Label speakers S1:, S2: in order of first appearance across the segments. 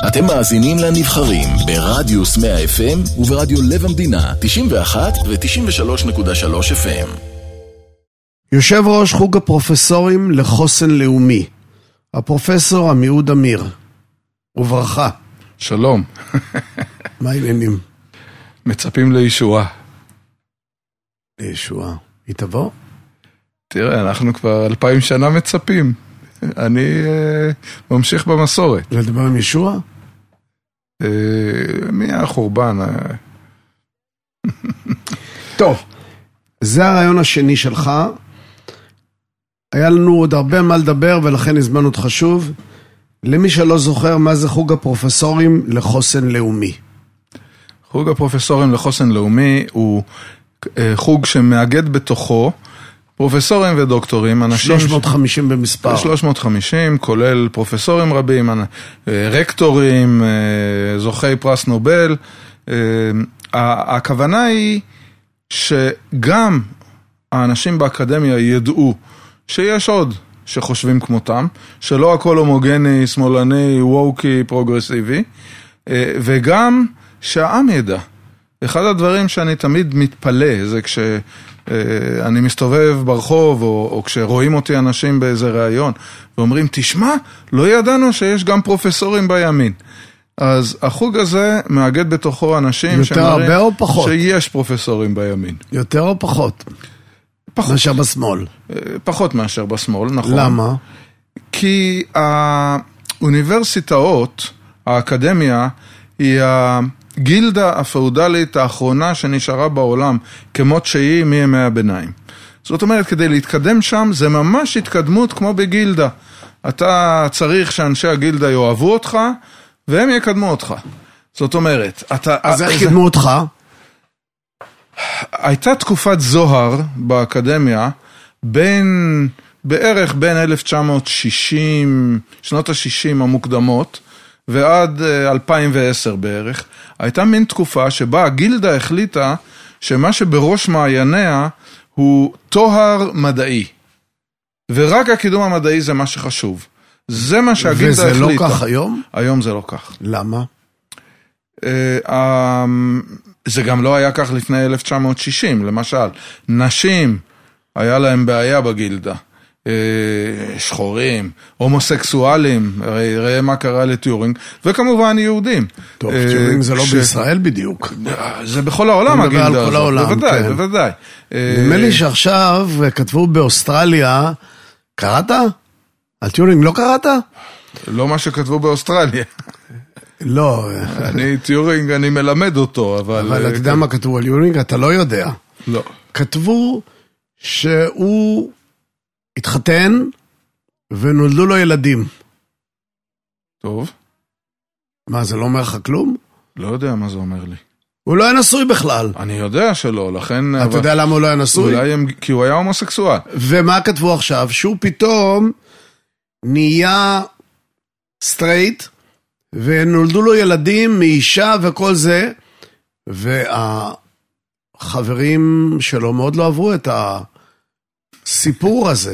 S1: אתם מאזינים לנבחרים ברדיוס 100 FM וברדיו לב המדינה 91 ו-93.3 FM.
S2: יושב ראש חוג הפרופסורים לחוסן לאומי, הפרופסור עמיהוד אמיר. וברכה.
S3: שלום.
S2: מה העניינים?
S3: מצפים לישועה.
S2: לישועה. היא תבוא?
S3: תראה, אנחנו כבר 2000 שנה מצפים. אני ממשיך במסורת.
S2: לדבר עם ישוע?
S3: מי החורבן?
S2: טוב, זה הרעיון השני שלך. היה לנו עוד הרבה מה לדבר ולכן הזמנו אותך שוב. למי שלא זוכר, מה זה חוג הפרופסורים לחוסן לאומי?
S3: חוג הפרופסורים לחוסן לאומי הוא חוג שמאגד בתוכו פרופסורים ודוקטורים, אנשים
S2: 350 במספר.
S3: 350, כולל פרופסורים רבים, רקטורים, זוכי פרס נובל. הכוונה היא שגם האנשים באקדמיה ידעו שיש עוד שחושבים כמותם, שלא הכל הומוגני, שמאלני, ווקי, פרוגרסיבי, וגם שהעם ידע. אחד הדברים שאני תמיד מתפלא, זה כשאני מסתובב ברחוב, או כשרואים אותי אנשים באיזה ראיון, ואומרים, תשמע, לא ידענו שיש גם פרופסורים בימין. אז החוג הזה מאגד בתוכו אנשים
S2: שמראים
S3: שיש פרופסורים בימין.
S2: יותר או פחות? פחות. מאשר בשמאל.
S3: פחות מאשר בשמאל, נכון.
S2: למה?
S3: כי האוניברסיטאות, האקדמיה, היא הגילדה הפאודלית האחרונה שנשארה בעולם, כמות שהיא מימי הביניים. זאת אומרת, כדי להתקדם שם, זה ממש התקדמות כמו בגילדה. אתה צריך שאנשי הגילדה יאהבו אותך, והם יקדמו אותך. זאת אומרת,
S2: אז איך קידמו אותך?
S3: הייתה תקופת זוהר באקדמיה, בערך בין 1960, שנות ה-60 המוקדמות, ועד 2010 בערך, הייתה מין תקופה שבה הגילדה החליטה שמה שבראש מעייניה הוא תואר מדעי. ורק הקידום המדעי זה מה שחשוב. זה מה שהגילדה החליטה.
S2: וזה לא כך היום?
S3: היום זה לא כך.
S2: למה?
S3: זה גם לא היה כך לפני 1960, למשל. נשים, היה להם בעיה בגילדה. שחורים, הומוסקסואלים, ראה מה קרה לטיורינג, וכמובן יהודים.
S2: טוב, טיורינג זה לא בישראל בדיוק.
S3: זה בכל העולם הגילדה הזאת. בוודאי, בוודאי.
S2: נדמה לי שעכשיו כתבו באוסטרליה, קראת? על טיורינג לא קראת?
S3: לא מה שכתבו באוסטרליה.
S2: לא.
S3: טיורינג, אני מלמד אותו,
S2: אבל אתה יודע מה כתבו על טיורינג? אתה לא יודע.
S3: לא.
S2: כתבו שהוא התחתן ונולדו לו ילדים.
S3: טוב.
S2: מה, זה לא אומר לך כלום?
S3: לא יודע מה זה אומר לי.
S2: הוא לא היה נשוי בכלל.
S3: אני יודע שלא, לכן...
S2: אתה יודע למה הוא לא היה נשוי?
S3: כי הוא היה הומוסקסואל.
S2: ומה כתבו עכשיו? שהוא פתאום נהיה סטרייט, ונולדו לו ילדים מאישה וכל זה, והחברים שלו מאוד לא עברו את הסיפור הזה.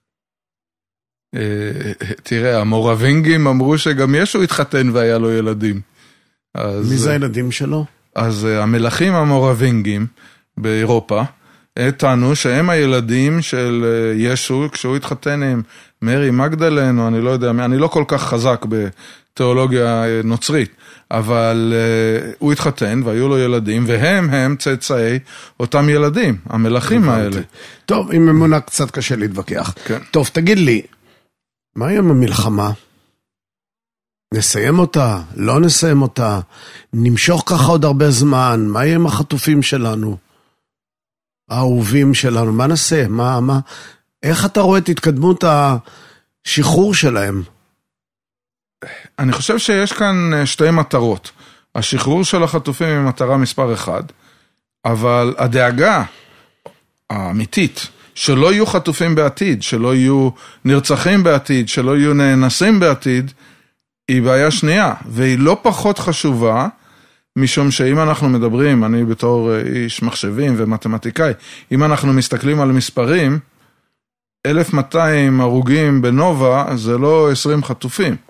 S3: תראה, המורווינגים אמרו שגם ישו התחתן והיה לו ילדים.
S2: מי זה הילדים שלו?
S3: אז המלכים המורווינגים באירופה טענו שהם הילדים של ישו כשהוא התחתן עם מרי מגדלן, או אני לא יודע, אני לא כל כך חזק בתיאולוגיה נוצרית, אבל הוא התחתן והיו לו ילדים, והם צאצאי אותם ילדים, המלכים האלה.
S2: טוב, עם אמונה קצת קשה להתווכח.
S3: כן.
S2: טוב, תגיד לי, מה עם המלחמה? נסיים אותה? לא נסיים אותה? נמשוך ככה עוד הרבה זמן? מה יהיה עם החטופים שלנו? האהובים שלנו? מה נעשה? איך אתה רואה את התקדמות השחרור שלהם?
S3: אני חושב שיש כאן שתי מטרות. השחרור של החטופים היא מטרה מספר 1, אבל הדאגה האמיתית שלא יהיו חטופים בעתיד, שלא יהיו נרצחים בעתיד, שלא יהיו נאנסים בעתיד, היא בעיה שנייה, והיא לא פחות חשובה, משום שאם אנחנו מדברים, אני בתור איש מחשבים ומתמטיקאי, אם אנחנו מסתכלים על מספרים, 1200 הרוגים בנובה זה לא 20 חטופים.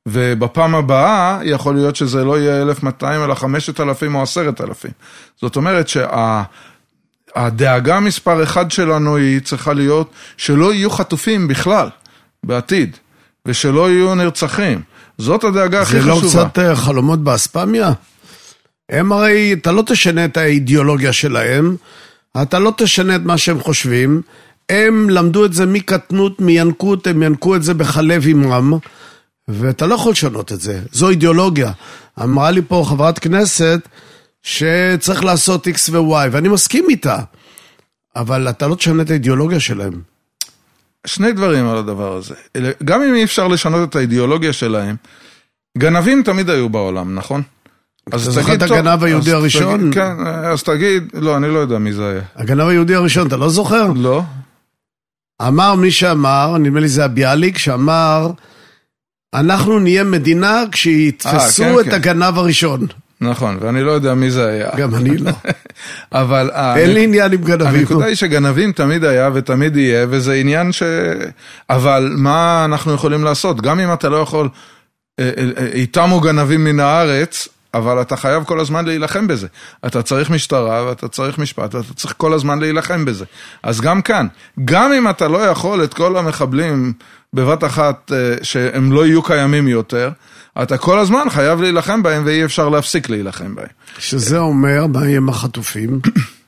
S3: ובפעם הבאה יכול להיות שזה לא יהיה 1,200 אלא 5,000 או 10,000. זאת אומרת שהדאגה מספר אחד שלנו היא צריכה להיות שלא יהיו חטופים בכלל בעתיד, ושלא יהיו נרצחים. זאת הדאגה הכי חשובה.
S2: זה לא קצת חלומות באספמיה? הם הרי, אתה לא תשנה את האידיאולוגיה שלהם, אתה לא תשנה את מה שהם חושבים, הם למדו את זה מקטנות, מינקות, הם ינקו את זה בחלב אמרם, ואתה לא יכול לשנות את זה, זו אידיאולוגיה. אמרה לי פה חברת כנסת שצריך לעשות X ו-Y, ואני מסכים איתה, אבל אתה לא תשנה את האידיאולוגיה שלהם.
S3: שני דברים על הדבר הזה. גם אם אי אפשר לשנות את האידיאולוגיה שלהם, גנבים תמיד היו בעולם, נכון?
S2: אתה זוכר את הגנב היהודי הראשון?
S3: כן, אז תגיד, לא, אני לא יודע מי זה היה.
S2: הגנב היהודי הראשון, אתה לא זוכר?
S3: לא.
S2: אמר מי שאמר, נדמה לי זה הביאליק, שאמר, אנחנו נהיה מדינה כשיתפסו את הגנב הראשון.
S3: נכון, ואני לא יודע מי זה היה.
S2: גם אני לא.
S3: אבל
S2: אין לי עניין עם גנבים.
S3: הנקודה היא שגנבים תמיד היה ותמיד יהיה, וזה עניין אבל מה אנחנו יכולים לעשות? גם אם אתה לא יכול, איתמו גנבים מן הארץ, אבל אתה חייב כל הזמן להילחם בזה. אתה צריך משטרה ואתה צריך משפט, אתה צריך כל הזמן להילחם בזה. אז גם כאן, גם אם אתה לא יכול את כל המחבלים בבת אחת שהם לא יהיו קיימים יותר, אתה כל הזמן חייב להילחם בהם ואי אפשר להפסיק להילחם בהם.
S2: שזה אומר, מה יהיה החטופים?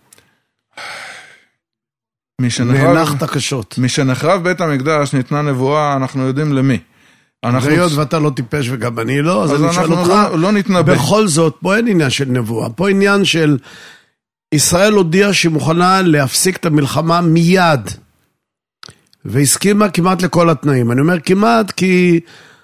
S2: נאנחת קשות.
S3: משנחרב בית המקדש ניתנה נבואה, אנחנו יודעים למי.
S2: היות ואתה לא טיפש וגם אני לא, אז אני שואל אותך,
S3: לא נתנבא.
S2: בכל זאת, פה אין עניין של נבואה, פה עניין של ישראל הודיעה שהיא מוכנה להפסיק את המלחמה מיד, והסכימה כמעט לכל התנאים. אני אומר כמעט כי,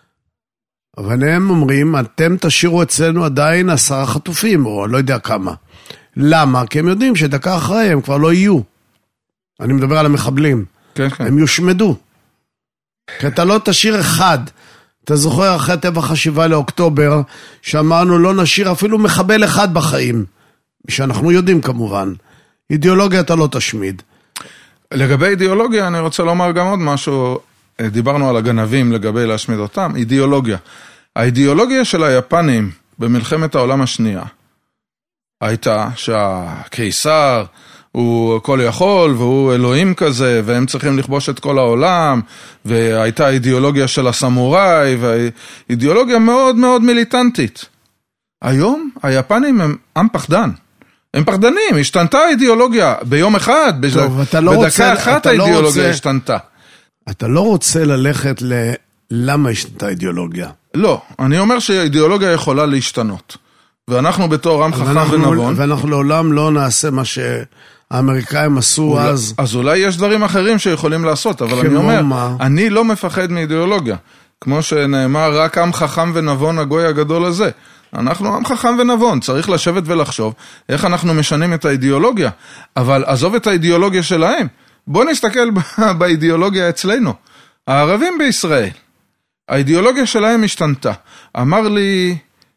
S2: אבל הם אומרים, אתם תשאירו אצלנו עדיין 10 חטופים, או לא יודע כמה. למה? כי הם יודעים שדקה אחרי הם כבר לא יהיו. אני מדבר על המחבלים.
S3: כן, כן.
S2: הם יושמדו. כי אתה לא תשאיר אחד. אתה זוכר אחרי טבח 7 לאוקטובר, שאמרנו לא נשאיר אפילו מחבל אחד בחיים. שאנחנו יודעים כמובן. אידיאולוגיה אתה לא תשמיד.
S3: לגבי אידיאולוגיה אני רוצה לומר גם עוד משהו, דיברנו על הגנבים לגבי להשמיד אותם, אידיאולוגיה. האידיאולוגיה של היפנים במלחמת העולם השנייה, הייתה שהקיסר הוא כל יכול והוא אלוהים כזה, והם צריכים לכבוש את כל העולם, והייתה אידיאולוגיה של הסמוראי, ואידיאולוגיה מאוד מאוד מיליטנטית. היום היפנים הם עם פחדן. הם פחדנים, השתנתה האידיאולוגיה ביום אחד, בדקה אחת האידיאולוגיה השתנתה.
S2: אתה לא רוצה ללכת למה השתנתה האידיאולוגיה?
S3: לא, אני אומר שהאידיאולוגיה יכולה להשתנות. ואנחנו בתור עם חכם ונבון.
S2: ואנחנו לעולם לא נעשה מה שהאמריקאים עשו אז.
S3: אז אולי יש דברים אחרים שיכולים לעשות, אבל אני אומר, אני לא מפחד מאידיאולוגיה. כמו שנאמר, רק עם חכם ונבון הגוי הגדול הזה. אנחנו עם חכם ונבון, צריך לשבת ולחשוב איך אנחנו משנים את האידיאולוגיה. אבל עזוב את האידיאולוגיה שלהם. בוא נסתכל באידיאולוגיה אצלנו. הערבים בישראל, האידיאולוגיה שלהם השתנתה. אמר לי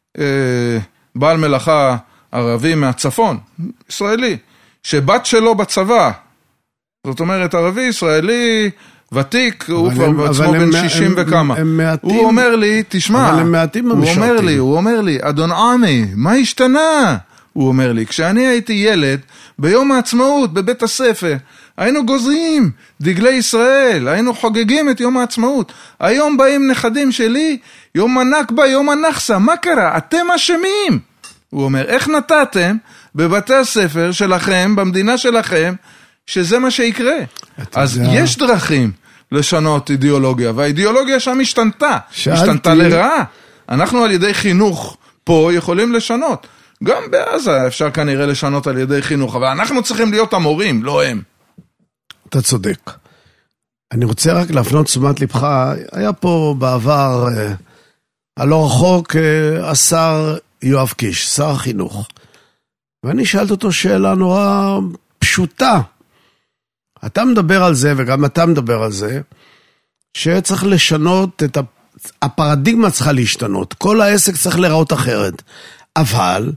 S3: בעל מלאכה ערבי מהצפון, ישראלי, שבת שלו בצבא, זאת אומרת ערבי ישראלי ותיק, הוא כבר בעצמו בן 60 וכמה. הוא אומר לי, תשמע, הוא אומר לי, אדון עמי, מה השתנה? הוא אומר לי, כשאני הייתי ילד, ביום העצמאות, בבית הספר, היינו גוזרים דגלי ישראל, היינו חוגגים את יום העצמאות. היום באים נכדים שלי, יום הנכבה, יום הנחסה, מה קרה? אתם אשמים. הוא אומר, איך נתתם בבתי הספר שלכם, במדינה שלכם, שזה מה שיקרה? אז יש דרכים לשנות אידיאולוגיה, והאידיאולוגיה שם השתנתה לרעה. אנחנו על ידי חינוך פה יכולים לשנות. גם בעזה אפשר כנראה לשנות על ידי חינוך, אבל אנחנו צריכים להיות המורים, לא הם.
S2: אתה צודק. אני רוצה רק להפנות תשומת לבך, היה פה בעבר, הלא רחוק, השר יואב קיש, שר החינוך. ואני שאלת אותו שאלה נורא פשוטה. אתה מדבר על זה, וגם אתה מדבר על זה, שצריך לשנות את הפרדיגמה צריכה להשתנות. כל העסק צריך לראות אחרת. אבל,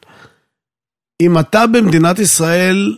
S2: אם אתה במדינת ישראל,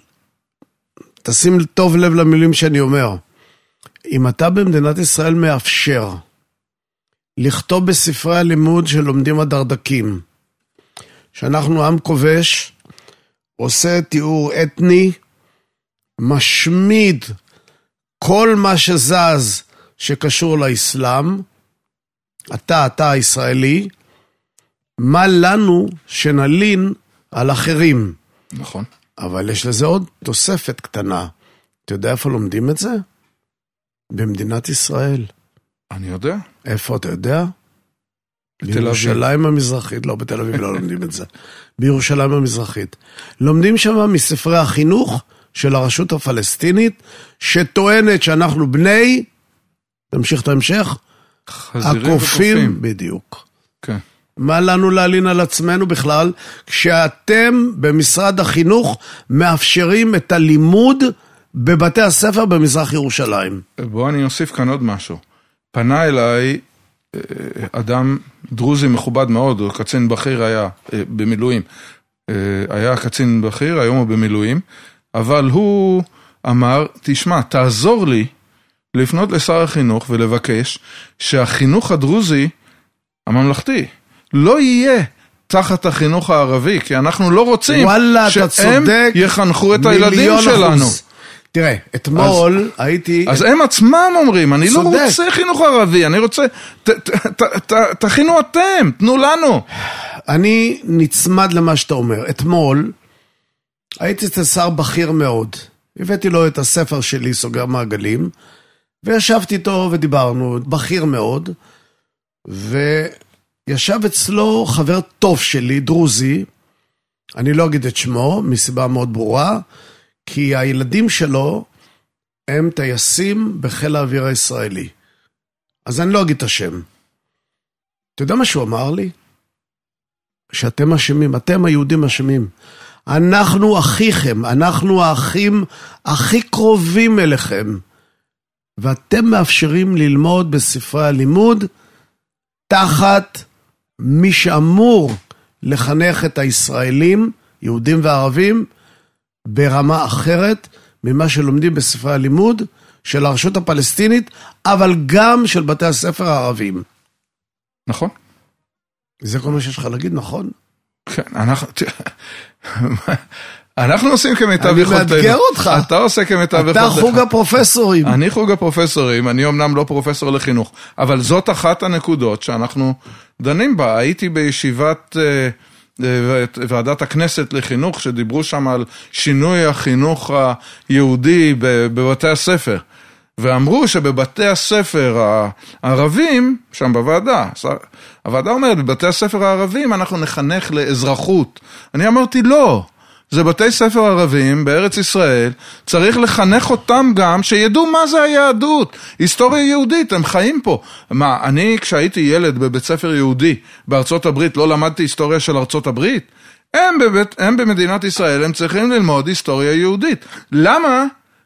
S2: תשים טוב לב למילים שאני אומר, אם אתה במדינת ישראל מאפשר לכתוב בספרי הלימוד שלומדים הדרדקים, שאנחנו עם כובש, עושה תיאור אתני, משמיד כל מה שזז שקשור לאסלאם, אתה הישראלי, מה לנו שנלין על אחרים.
S3: נכון.
S2: אבל יש לזה עוד תוספת קטנה. אתה יודע איפה לומדים את זה? במדינת ישראל.
S3: אני יודע.
S2: איפה אתה יודע?
S3: בתל אביב.
S2: בירושלים המזרחית, לא בתל אביב לא לומדים את זה. בירושלים המזרחית. לומדים שם מספרי החינוך של הרשות הפלסטינית, שטוענת שאנחנו בני, תמשיך את ההמשך, הקופים, בדיוק.
S3: כן.
S2: מה לנו להלין על עצמנו בכלל, כשאתם במשרד החינוך מאפשרים את הלימוד בבתי הספר במזרח ירושלים?
S3: בוא אני אוסיף כאן עוד משהו. פנה אליי אדם דרוזי מכובד מאוד, הוא קצין בכיר היה במילואים. היה קצין בכיר, היום הוא במילואים, אבל הוא אמר, תשמע, תעזור לי לפנות לשר החינוך ולבקש שהחינוך הדרוזי הממלכתי לא יהיה תחת החינוך הערבי, כי אנחנו לא רוצים שהם יחנכו את הילדים שלנו.
S2: תראה, אתמול הייתי...
S3: אז הם עצמם אומרים, אני לא רוצה חינוך ערבי, אני רוצה... תכינו אתם, תנו לנו.
S2: אני נצמד למה שאתה אומר. אתמול הייתי אצל שר בכיר מאוד. הבאתי לו את הספר שלי, סוגר מעגלים, וישבתי איתו ודיברנו, בכיר מאוד, וישב אצלו חבר טוב שלי, דרוזי, אני לא אגיד את שמו, מסיבה מאוד ברורה, כי הילדים שלו הם טייסים בחיל האוויר הישראלי. אז אני לא אגיד את השם. אתה יודע מה שהוא אמר לי? שאתם אשמים, אתם היהודים אשמים. אנחנו אחיכם, אנחנו האחים הכי קרובים אליכם. ואתם מאפשרים ללמוד בספרי הלימוד תחת מי שאמור לחנך את הישראלים, יהודים וערבים, ברמה אחרת ממה שלומדים בספרי הלימוד של הרשות הפלסטינית, אבל גם של בתי הספר הערביים.
S3: נכון.
S2: זה כל מה שיש לך להגיד, נכון?
S3: כן, אנחנו עושים כמיטב יכולתנו.
S2: אני מאתגר אותך.
S3: אתה עושה כמיטב יכולתך.
S2: אתה חוג הפרופסורים.
S3: אני חוג הפרופסורים, אני אמנם לא פרופסור לחינוך, אבל זאת אחת הנקודות שאנחנו דנים בה. הייתי בישיבת ועדת הכנסת לחינוך, שדיברו שם על שינוי החינוך היהודי בבתי הספר. ואמרו שבבתי הספר הערבים, שם בוועדה, הוועדה אומרת, בבתי הספר הערבים אנחנו נחנך לאזרחות. אני אמרתי לא, זה בתי ספר ערבים בארץ ישראל, צריך לחנך אותם גם, שידעו מה זה היהדות, היסטוריה יהודית, הם חיים פה. מה, אני כשהייתי ילד בבית ספר יהודי בארצות הברית, לא למדתי היסטוריה של ארצות הברית? הם במדינת ישראל, הם צריכים ללמוד היסטוריה יהודית. למה?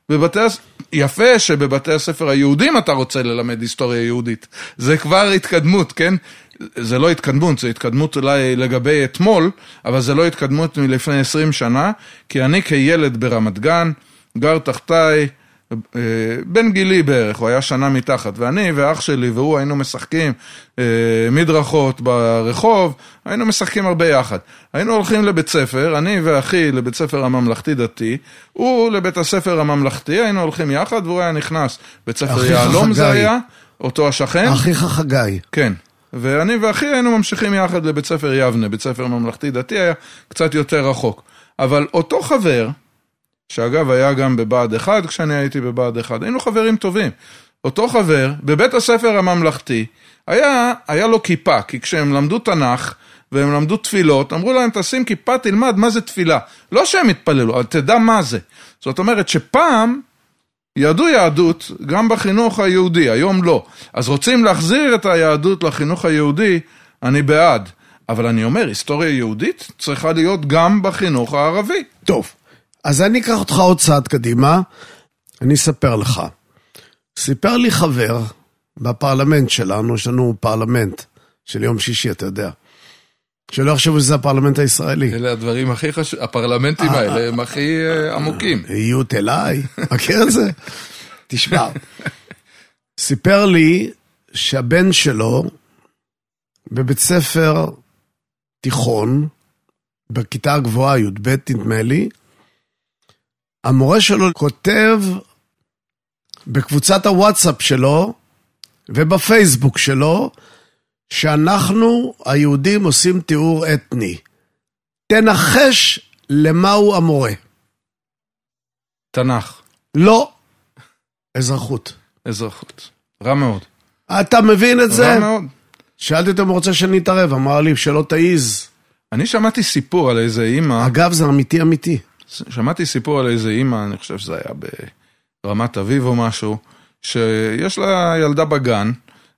S3: יפה שבבתי הספר היהודים אתה רוצה ללמד היסטוריה יהודית. זה כבר התקדמות, כן? זה לא התקדמות, זה התקדמות אולי לגבי אתמול, אבל זה לא התקדמות מלפני 20 שנה, כי אני כילד ברמת גן, גר תחתיי, בן גילי בערך, הוא היה שנה מתחת, ואני ואח שלי והוא היינו משחקים מדרכות ברחוב, היינו משחקים הרבה יחד. היינו הולכים לבית ספר, אני ואחי לבית ספר הממלכתי דתי, הוא לבית הספר הממלכתי, היינו הולכים יחד, והוא היה נכנס, בית ספר יעלום זה היה, אותו השכן.
S2: אחיך חגי.
S3: כן. ואני ואחי היינו ממשיכים יחד לבית ספר יבנה, בית ספר ממלכתי דתי היה קצת יותר רחוק. אבל אותו חבר, שאגב היה גם בבה"ד 1, כשאני הייתי בבה"ד 1, היינו חברים טובים. אותו חבר, בבית הספר הממלכתי, היה לו כיפה, כי כשהם למדו תנ"ך, והם למדו תפילות, אמרו להם, תשים כיפה, תלמד מה זה תפילה. לא שהם התפללו, אבל תדע מה זה. זאת אומרת שפעם, ידעו יהדות גם בחינוך היהודי, היום לא. אז רוצים להחזיר את היהדות לחינוך היהודי, אני בעד. אבל אני אומר, היסטוריה יהודית צריכה להיות גם בחינוך הערבי.
S2: טוב, אז אני אקח אותך עוד צעד קדימה, אני אספר לך. סיפר לי חבר בפרלמנט שלנו, יש לנו פרלמנט של יום שישי, אתה יודע. שלא יחשבו שזה הפרלמנט הישראלי.
S3: אלה הדברים הכי חשובים, הפרלמנטים האלה הם הכי עמוקים.
S2: היות אליי, מכיר את זה? תשמע, סיפר לי שהבן שלו בבית ספר תיכון, בכיתה הגבוהה, י"ב נדמה לי, המורה שלו כותב בקבוצת הוואטסאפ שלו ובפייסבוק שלו, שאנחנו היהודים עושים תיאור אתני. תנחש למהו המורה.
S3: תנ"ך.
S2: לא. אזרחות.
S3: אזרחות. רע מאוד.
S2: אתה מבין את זה?
S3: רע מאוד.
S2: שאלתי אותו אם הוא רוצה שאני אתערב, אמר לי שלא תעיז.
S3: אני שמעתי סיפור על איזה אמא.
S2: אגב, זה אמיתי.
S3: שמעתי סיפור על איזה אמא, אני חושב שזה היה ברמת אביב או משהו, שיש לה ילדה בגן,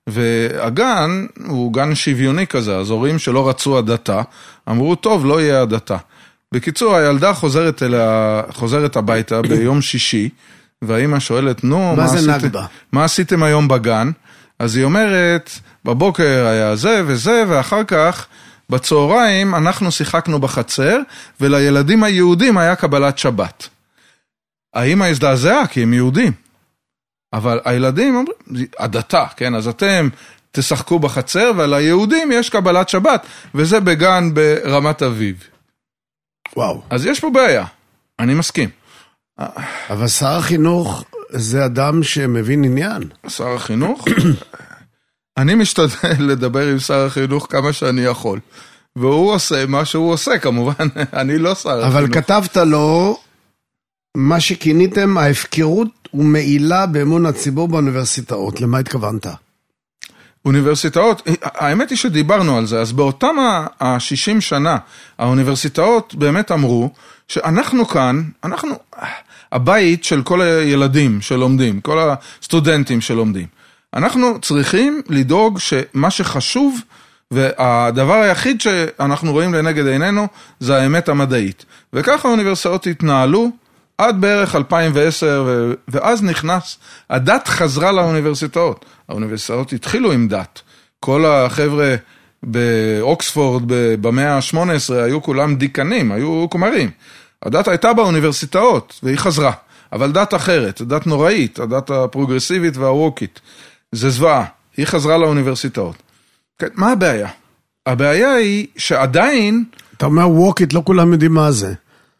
S3: והגן הוא גן שוויוני כזה, אז הורים שלא רצו הדתה, אמרו, טוב, לא יהיה הדתה. בקיצור, הילדה חוזרת הביתה ביום שישי, והאמא שואלת, נו, מה עשיתם היום בגן? אז היא אומרת, בבוקר היה זה וזה, ואחר כך, בצהריים אנחנו שיחקנו בחצר, ולילדים היהודים היה קבלת שבת. האמא הזדעזעה, כי הם יהודים. אבל הילדים אומרים, הדתה, כן? אז אתם תשחקו בחצר, וליהודים יש קבלת שבת, וזה בגן ברמת אביב.
S2: וואו.
S3: אז יש פה בעיה, אני מסכים.
S2: אבל שר החינוך זה אדם שמבין עניין.
S3: שר החינוך? אני משתדל לדבר עם שר החינוך כמה שאני יכול. והוא עושה מה שהוא עושה, כמובן, אני לא שר החינוך.
S2: אבל כתבת לו, מה שכיניתם, ההפקרות ומעילה באמון הציבור באוניברסיטאות. למה התכוונת?
S3: אוניברסיטאות, האמת היא שדיברנו על זה, אז באותם ה-60 שנה, האוניברסיטאות באמת אמרו, שאנחנו כאן, אנחנו הבית של כל הילדים שלומדים, כל הסטודנטים שלומדים. אנחנו צריכים לדאוג שמה שחשוב, והדבר היחיד שאנחנו רואים לנגד עינינו, זה האמת המדעית. וככה האוניברסיטאות התנהלו, עד בערך 2010, ואז נכנס, הדת חזרה לאוניברסיטאות. האוניברסיטאות התחילו עם דת. כל החבר'ה באוקספורד במאה ה-18 היו כולם דיקנים, היו כומרים. הדת הייתה באוניברסיטאות, והיא חזרה. אבל דת אחרת, דת נוראית, הדת הפרוגרסיבית והווקית. זה זוועה, היא חזרה לאוניברסיטאות. מה הבעיה? הבעיה היא שעדיין...
S2: אתה אומר ווקית, לא כולם יודעים מה זה.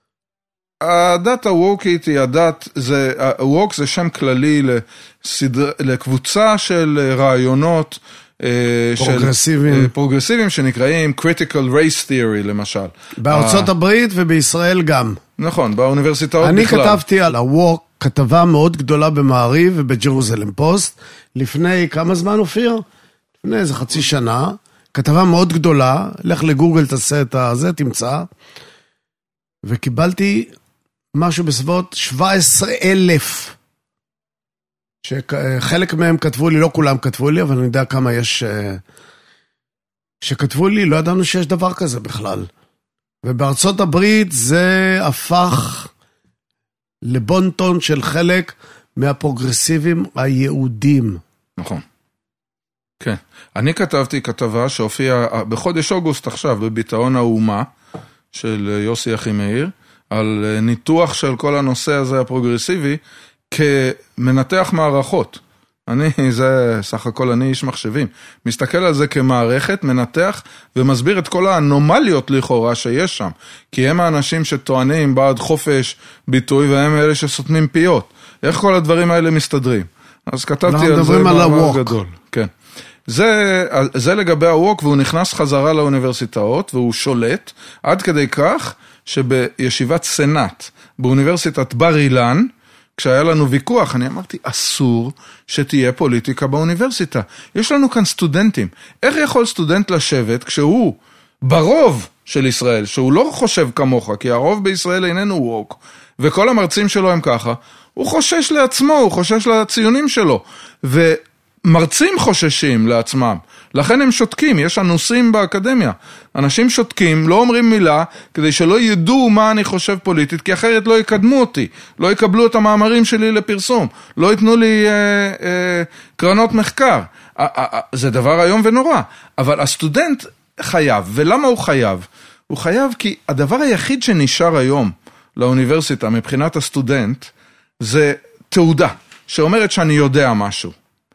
S3: הדת הווקית היא הדת, הווק זה שם כללי לקבוצה של רעיונות פרוגרסיביים שנקראים critical race theory למשל.
S2: בארצות הברית ובישראל גם.
S3: נכון, באוניברסיטאות בכלל.
S2: אני כתבתי על הווק כתבה מאוד גדולה במעריב ובג'רוזלם פוסט, לפני כמה זמן אופיר? לפני איזה חצי שנה, כתבה מאוד גדולה, לך לגוגל תעשה את זה, תמצא, וקיבלתי משהו בסביבות 17,000, שחלק מהם כתבו לי, לא כולם כתבו לי, אבל אני יודע כמה יש שכתבו לי, לא ידענו שיש דבר כזה בכלל. ובארצות הברית זה הפך לבונטון של חלק מהפרוגרסיבים היהודים.
S3: נכון. כן. אני כתבתי כתבה שהופיעה בחודש אוגוסט עכשיו, בביטאון האומה של יוסי אחימאיר, על ניתוח של כל הנושא הזה הפרוגרסיבי, כמנתח מערכות. זה סך הכל אני איש מחשבים. מסתכל על זה כמערכת, מנתח ומסביר את כל האנומליות לכאורה שיש שם. כי הם האנשים שטוענים בעד חופש ביטוי, והם אלה שסותמים פיות. איך כל הדברים האלה מסתדרים? אז כתבתי על זה מאמר גדול. כן. זה לגבי הווק, והוא נכנס חזרה לאוניברסיטאות, והוא שולט עד כדי כך שבישיבת סנאט, באוניברסיטת בר אילן, כשהיה לנו ויכוח, אני אמרתי, אסור שתהיה פוליטיקה באוניברסיטה. יש לנו כאן סטודנטים. איך יכול סטודנט לשבת כשהוא ברוב של ישראל, שהוא לא חושב כמוך, כי הרוב בישראל איננו ווק, וכל המרצים שלו הם ככה, הוא חושש לעצמו, הוא חושש לציונים שלו, ומרצים חוששים לעצמם. לכן הם שותקים, יש אנוסים באקדמיה. אנשים שותקים, לא אומרים מילה, כדי שלא ידעו מה אני חושב פוליטית, כי אחרת לא יקדמו אותי, לא יקבלו את המאמרים שלי לפרסום, לא ייתנו לי קרנות מחקר. זה דבר היום ונורא. אבל הסטודנט חייב, ולמה הוא חייב? הוא חייב כי הדבר היחיד שנשאר היום לאוניברסיטה מבחינת הסטודנט, זה תעודה, שאומרת שאני יודע משהו.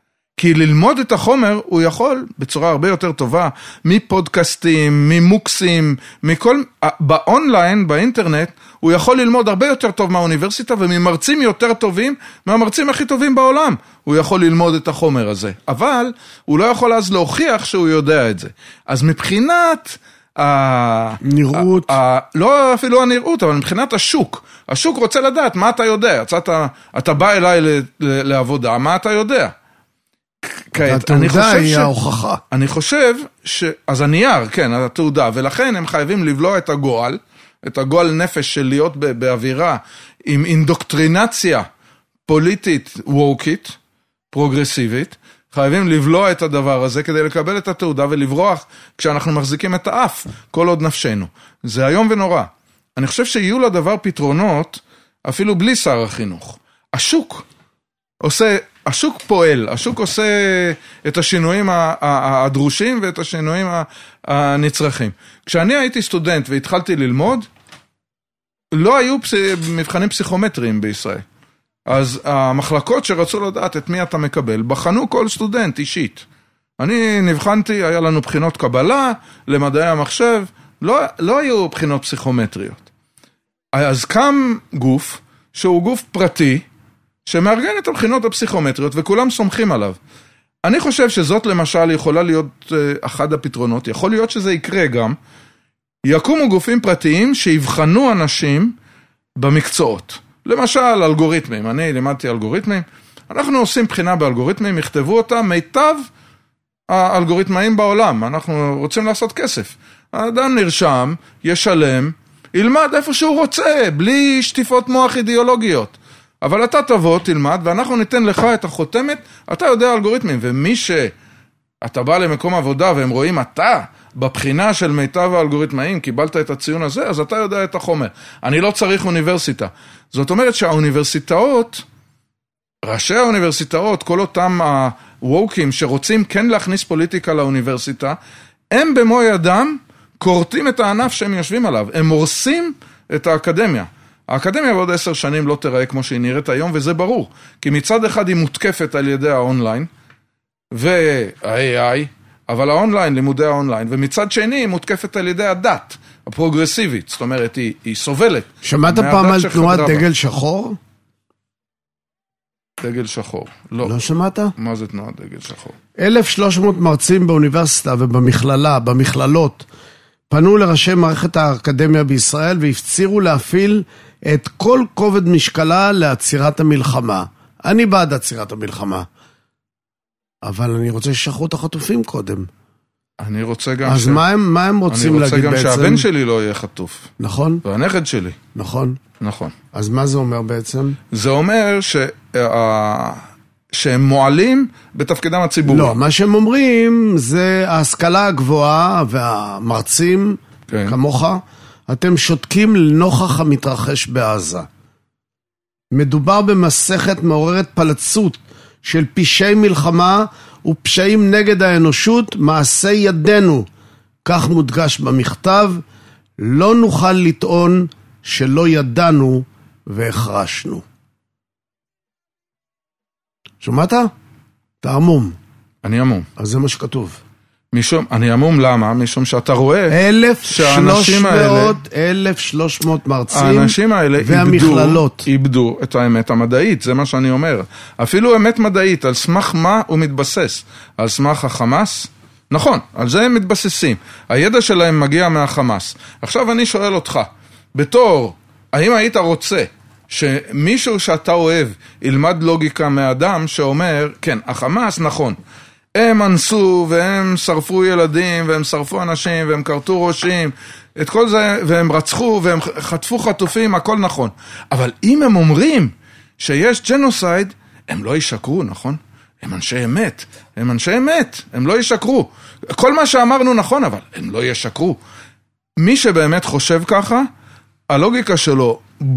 S3: כי ללמוד את החומר הוא יכול בצורה הרבה יותר טובה, מפודקאסטים, ממוקסים, באונליין, באינטרנט, הוא יכול ללמוד הרבה יותר טוב מהאוניברסיטה, וממרצים יותר טובים, מהמרצים הכי טובים בעולם, הוא יכול ללמוד את החומר הזה. אבל הוא לא יכול אז להוכיח שהוא יודע את זה. אז מבחינת
S2: נראות.
S3: לא אפילו הנראות, אבל מבחינת השוק רוצה לדעת מה אתה יודע. אתה בא אליי לעבודה, מה אתה יודע?
S2: התעודה היא ההוכחה.
S3: אני חושב אז הנייר, כן, התעודה, ולכן הם חייבים לבלוע את הגועל נפש של להיות באווירה עם אינדוקטרינציה פוליטית ווקית, פרוגרסיבית, חייבים לבלוע את הדבר הזה כדי לקבל את התעודה ולברוח כשאנחנו מחזיקים את האף, כל עוד נפשנו. זה היום ונורא. אני חושב שיהיו לדבר פתרונות, אפילו בלי שר החינוך. השוק פועל, השוק עושה את השינויים הדרושים ואת השינויים הנצרכים. כשאני הייתי סטודנט והתחלתי ללמוד, לא היו מבחנים פסיכומטריים בישראל. אז המחלקות שרצו לדעת את מי אתה מקבל, בחנו כל סטודנט אישית. אני נבחנתי, היה לנו בחינות קבלה למדעי המחשב, לא היו בחינות פסיכומטריות. אז קם גוף, שהוא גוף פרטי, שמארגן את הבחינות הפסיכומטריות, וכולם סומכים עליו. אני חושב שזאת למשל יכולה להיות אחד הפתרונות, יכול להיות שזה יקרה גם, יקומו גופים פרטיים שיבחנו אנשים במקצועות. למשל, אלגוריתמים, אני לימדתי אלגוריתמים, אנחנו עושים בחינה באלגוריתמים, יכתבו אותה מיטב האלגוריתמאים בעולם, אנחנו רוצים לעשות כסף. האדם נרשם, ישלם, ילמד איפה שהוא רוצה, בלי שטיפות מוח אידיאולוגיות. אבל אתה תבוא, תלמד, ואנחנו ניתן לך את החותמת, אתה יודע אלגוריתמים, ומי שאתה בא למקום עבודה, והם רואים אתה, בבחינה של מיטב האלגוריתמאים, קיבלת את הציון הזה, אז אתה יודע את החומר. אני לא צריך אוניברסיטה. זאת אומרת שהאוניברסיטאות, ראשי האוניברסיטאות, כל אותם הווקים שרוצים כן להכניס פוליטיקה לאוניברסיטה, הם במו ידם קורטים את הענף שהם יושבים עליו. הם מורסים את האקדמיה. האקדמיה בעוד 10 שנים לא תראה כמו שהיא נראית היום, וזה ברור. כי מצד אחד היא מותקפת על ידי האונליין, וה-AI, אבל האונליין, לימודי האונליין, ומצד שני היא מותקפת על ידי הדת, הפרוגרסיבית, זאת אומרת, היא סובלת.
S2: שמעת פעם על תנועת דגל שחור?
S3: דגל שחור, לא.
S2: לא שמעת?
S3: מה זה תנועת דגל שחור?
S2: 1,300 מרצים באוניברסיטה במכללות, פנו לראשי מערכת האקדמיה בישראל, והפצירו להפעיל את כל כובד משקלה לעצירת המלחמה. אני בעד עצירת המלחמה. אבל אני רוצה ששחררו את החטופים קודם.
S3: אני רוצה גם
S2: אז מה הם רוצים להגיד בעצם?
S3: אני רוצה גם שהבן שלי לא יהיה חטוף.
S2: נכון.
S3: והנכד שלי.
S2: נכון.
S3: נכון.
S2: אז מה זה אומר בעצם?
S3: זה אומר שהם מועלים בתפקידם הציבורי.
S2: לא, מה שהם אומרים זה ההשכלה הגבוהה והמרצים, כן. כמוך, אתם שותקים לנוכח המתרחש בעזה. מדובר במסכת מעוררת פלצות של פשעי מלחמה ופשעים נגד האנושות, מעשי ידינו. כך מודגש במכתב, לא נוכל לטעון שלא ידענו והחרשנו. שמעת? אתה עמום.
S3: אני עמום.
S2: אז זה מה שכתוב.
S3: אני עמום למה? משום שאתה רואה
S2: 1,300 מרצים
S3: האנשים האלה
S2: והמכללות
S3: איבדו את האמת המדעית, זה מה שאני אומר. אפילו אמת מדעית, על סמך מה הוא מתבסס? על סמך החמאס? נכון, על זה הם מתבססים. הידע שלהם מגיע מהחמאס. עכשיו אני שואל אותך, בתור, האם היית רוצה שמישהו שאתה אוהב ילמד לוגיקה מאדם שאומר, כן, החמאס נכון, הם אנסו והם שרפו ילדים והם שרפו אנשים והם קרטו ראשים, את כל זה, והם רצחו והם חטפו חטופים, הכל נכון. אבל אם הם אומרים שיש ג'נוסייד, הם לא ישקרו, נכון? הם אנשי אמת, הם לא ישקרו. כל מה שאמרנו נכון, אבל הם לא ישקרו. מי שבאמת חושב ככה, הלוגיקה שלו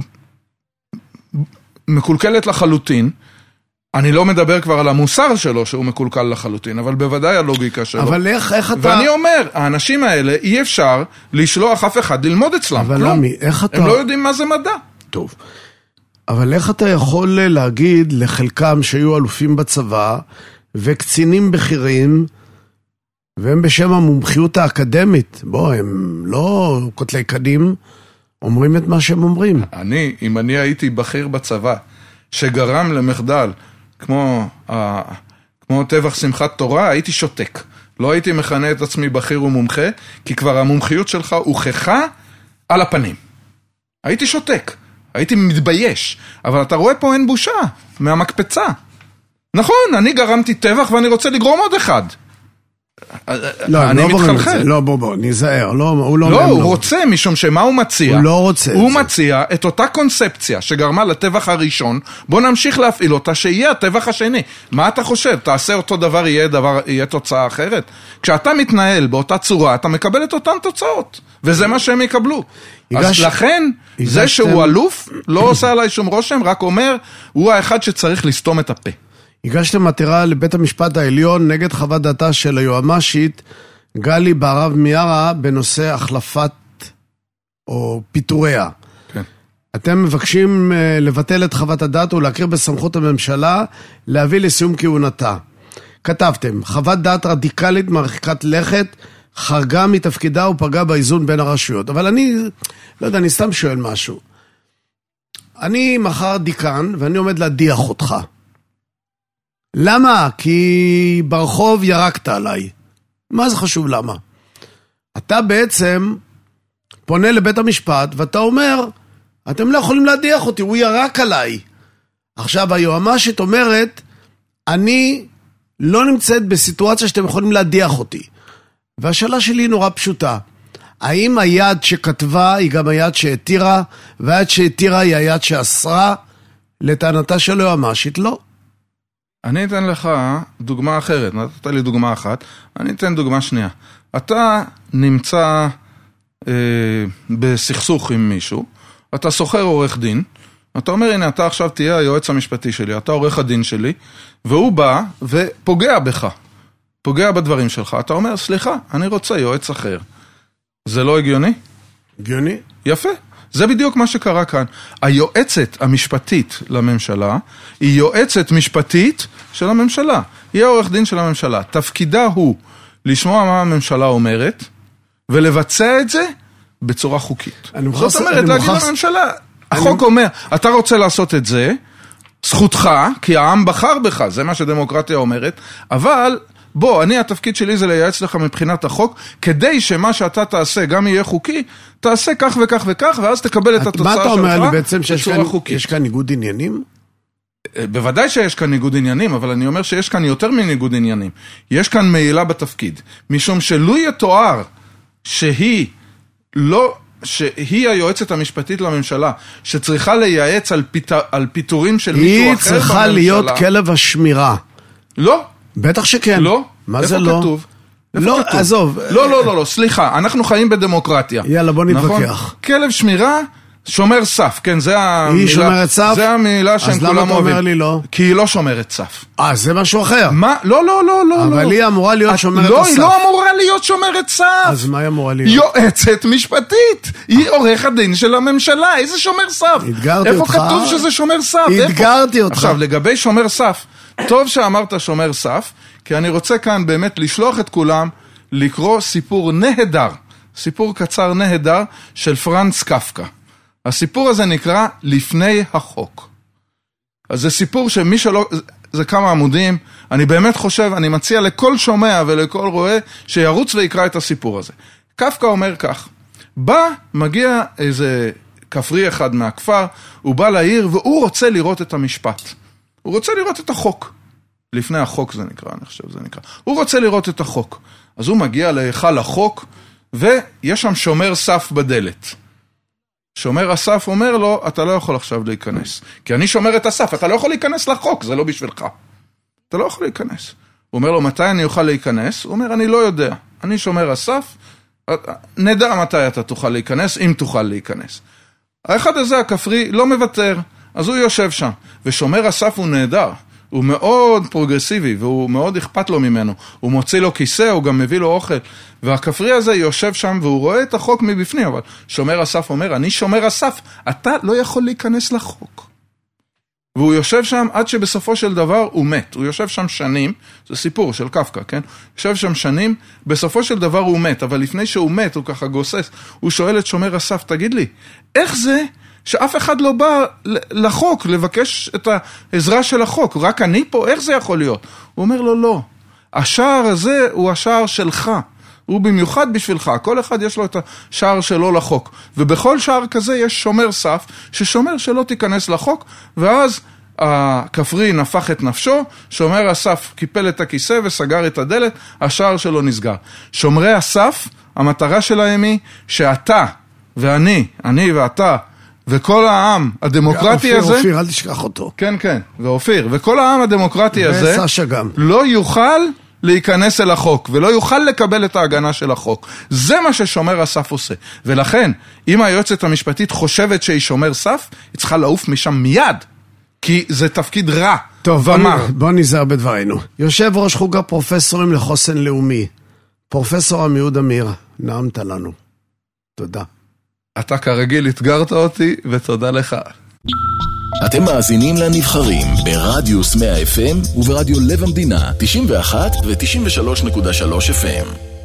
S3: מקולקלת לחלוטין. אני לא מדבר כבר על המוסר שלו שהוא מקולקל לחלוטין, אבל בוודאי הלוגיקה שלו.
S2: אבל איך אתה...
S3: ואני אומר, האנשים האלה אי אפשר לשלוח אף אחד ללמוד אצלם.
S2: אבל למה, איך אתה...
S3: הם לא יודעים מה זה מדע.
S2: טוב. אבל איך אתה יכול להגיד לחלקם שהיו אלופים בצבא, וקצינים בכירים, והם בשם המומחיות האקדמית, הם לא כותלי קדים, אומרים את מה שהם אומרים.
S3: אם אני הייתי בכיר בצבא, שגרם למחדל, כמו טבח שמחת תורה, הייתי שותק. לא הייתי מכנה את עצמי בכיר ומומחה, כי כבר המומחיות שלך הוכחה על הפנים. הייתי שותק, הייתי מתבייש, אבל אתה רואה פה אין בושה, מהמקפצה. נכון, אני גרמתי טבח ואני רוצה לגרום עוד אחד. אני מתחלחל.
S2: לא, בוא, נזהר.
S3: לא, הוא רוצה, משום שמה הוא מציע?
S2: הוא לא רוצה.
S3: הוא מציע את אותה קונספציה שגרמה לטבח הראשון, בוא נמשיך להפעיל אותה, שיהיה הטבח השני. מה אתה חושב? תעשה אותו דבר, יהיה תוצאה אחרת? כשאתה מתנהל באותה צורה, אתה מקבל את אותן תוצאות, וזה מה שהם יקבלו. אז לכן, זה שהוא אלוף, לא עושה עליי שום רושם, רק אומר, הוא האחד שצריך לסתום את הפה.
S2: הגשתם עתירה לבית המשפט העליון נגד חוות דעתה של היועמ"שית גלי בהרב מיארה בנושא החלפת או פיטוריה.
S3: כן.
S2: אתם מבקשים לבטל את חוות הדעת ולהכיר בסמכות הממשלה להביא לסיום כהונתה. כתבתם, חוות דעת רדיקלית מרחיקת לכת, חרגה מתפקידה ופגעה באיזון בין הרשויות. אבל אני, לא יודע, אני סתם שואל משהו. אני מחר דיקן ואני עומד להדיח אותך. למה? כי ברחוב ירקת עליי. מה זה חשוב למה? אתה בעצם פונה לבית המשפט ואתה אומר, אתם לא יכולים להדיח אותי, הוא ירק עליי. עכשיו היועמ"שית אומרת, אני לא נמצאת בסיטואציה שאתם יכולים להדיח אותי. והשאלה שלי היא נורא פשוטה. האם היד שכתבה היא גם היד שהתירה, והיד שהתירה היא היד שאסרה? לטענתה של היועמ"שית לא.
S3: אני אתן לך דוגמה אחרת, נתת לי דוגמה אחת, אני אתן דוגמה שנייה. אתה נמצא בסכסוך עם מישהו, אתה סוחר עורך דין, אתה אומר, הנה, אתה עכשיו תהיה היועץ המשפטי שלי, אתה עורך הדין שלי, והוא בא ופוגע בך, פוגע בדברים שלך, אתה אומר, סליחה, אני רוצה יועץ אחר. זה לא הגיוני?
S2: הגיוני?
S3: יפה. זה בדיוק מה שקרה כאן. היועצת המשפטית לממשלה היא יועצת משפטית של הממשלה. היא העורך דין של הממשלה. תפקידה הוא לשמוע מה הממשלה אומרת ולבצע את זה בצורה חוקית. זאת אומרת, להגיד לממשלה, החוק אומר, אתה רוצה לעשות את זה, זכותך, כי העם בחר בך, זה מה שדמוקרטיה אומרת, אבל בוא, התפקיד שלי זה לייעץ לך מבחינת החוק, כדי שמה שאתה תעשה גם יהיה חוקי, תעשה כך וכך וכך, ואז תקבל את התוצאה שלך.
S2: מה אתה אומר לי בעצם שיש כאן ניגוד עניינים?
S3: בוודאי שיש כאן ניגוד עניינים, אבל אני אומר שיש כאן יותר מניגוד עניינים. יש כאן מעילה בתפקיד, משום שלו יתואר שהיא היועצת המשפטית לממשלה, שצריכה לייעץ על פיטורים של מישהו אחר בממשלה.
S2: היא צריכה להיות כלב השמירה.
S3: לא.
S2: בטח שכן.
S3: לא.
S2: מה זה לא?
S3: כתוב?
S2: לא, עזוב.
S3: לא, סליחה, אנחנו חיים בדמוקרטיה.
S2: יאללה, בוא נתווכח.
S3: כלב שמירה, שומר סף, כן, זה המילה.
S2: היא שומרת סף?
S3: זה המילה שהם כולם אוהבים.
S2: אז למה אתה אומר לי לא?
S3: כי היא לא שומרת סף.
S2: זה משהו אחר.
S3: מה? לא.
S2: אבל היא אמורה להיות שומרת הסף.
S3: לא, היא לא אמורה להיות שומרת סף.
S2: אז מה היא אמורה להיות?
S3: יועצת משפטית. היא עורך הדין של הממשלה. איזה שומר סף?
S2: אתגרתי אותך.
S3: איפה כתוב שזה שומר סף?
S2: אתגרתי אותך.
S3: עכשיו, לגבי שומר סף, טוב שאמרת שומר סף, כי אני רוצה כאן באמת לשלוח את כולם לקרוא סיפור נהדר, סיפור קצר נהדר של פרנץ קפקא. הסיפור הזה נקרא לפני החוק. אז זה סיפור שמי שלא, זה כמה עמודים, אני באמת חושב, אני מציע לכל שומע ולכל רואה שירוץ ויקרא את הסיפור הזה. קפקא אומר כך, מגיע איזה כפרי אחד מהכפר, הוא בא לעיר והוא רוצה לראות את המשפט. הוא רוצה לראות את החוק. לפני החוק זה נקרא, אני חושב זה נקרא. הוא רוצה לראות את החוק. אז הוא מגיע להיכל החוק, ויש שם שומר סף בדלת. שומר הסף אומר לו, אתה לא יכול עכשיו להיכנס. כי אני שומר את הסף, אתה לא יכול להיכנס לחוק, זה לא בשבילך. אתה לא יכול להיכנס. הוא אומר לו, מתי אני אוכל להיכנס? הוא אומר, אני לא יודע. אני שומר הסף, נדע מתי אתה תוכל להיכנס, אם תוכל להיכנס. האחד הזה, הכפרי, לא מוותר. אז הוא יושב שם. ושומר הסף הוא נהדר. הוא מאוד פרוגרסיבי, והוא מאוד אכפת לו ממנו. הוא מוציא לו כיסא, הוא גם מביא לו אוכל. והכפרי הזה יושב שם, והוא רואה את החוק מבפנים, אבל שומר הסף אומר, אני שומר הסף, אתה לא יכול להיכנס לחוק. והוא יושב שם עד שבסופו של דבר הוא מת. הוא יושב שם שנים, זה סיפור של קפקא, כן? יושב שם שנים, בסופו של דבר הוא מת, אבל לפני שהוא מת, הוא ככה גוסס, הוא שואל את שומר הסף, תגיד לי, איך זה שאף אחד לא בא לחוק, לבקש את העזרה של החוק? רק אני פה? איך זה יכול להיות? הוא אומר לו, לא. השער הזה הוא השער שלך. הוא במיוחד בשבילך, כל אחד יש לו את השער שלו לחוק, ובכל שער כזה יש שומר סף, ששומר שלא תיכנס לחוק, ואז הכפרי נפח את נפשו, שומר הסף קיפל את הכיסא וסגר את הדלת, השער שלו נסגר. שומרי הסף, המטרה שלהם היא שאתה ואני, אני ואתה, וכל העם הדמוקרטי הזה...
S2: אופיר, אל תשכח אותו.
S3: כן, כן, ואופיר, וכל העם הדמוקרטי הזה...
S2: וסשה גם.
S3: לא יוכל... להיכנס אל החוק, ולא יוכל לקבל את ההגנה של החוק. זה מה ששומר הסף עושה. ולכן, אם היועצת המשפטית חושבת שהיא שומר סף, היא צריכה לעוף משם מיד, כי זה תפקיד רע.
S2: טוב, בוא נזהר בדברינו. יושב ראש חוג הפרופסורים לחוסן לאומי, פרופסור עמיהוד אמיר, נעמת לנו. תודה.
S3: אתה כרגיל התגרת אותי, ותודה לך.
S1: אתם מאזינים לנבחרים ברדיוס 100 FM וברדיו לב המדינה 91 ו-93.3 FM.